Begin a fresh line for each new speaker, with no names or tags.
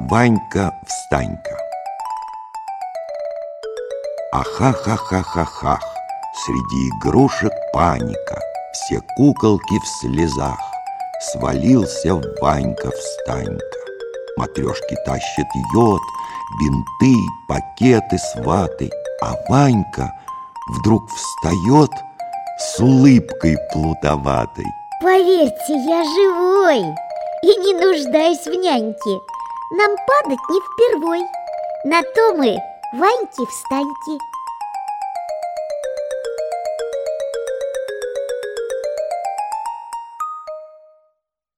Ванька, встанька. Ахах-ахах-ахах, среди игрушек паника, все куколки в слезах. Свалился Ванька, встанька. Матрешки тащат йод, бинты, пакеты с ватой, а Ванька вдруг встает с улыбкой плутоватой.
Поверьте, я живой и не нуждаюсь в няньке. Нам падать не впервой. На то мы, Ваньки, встаньки.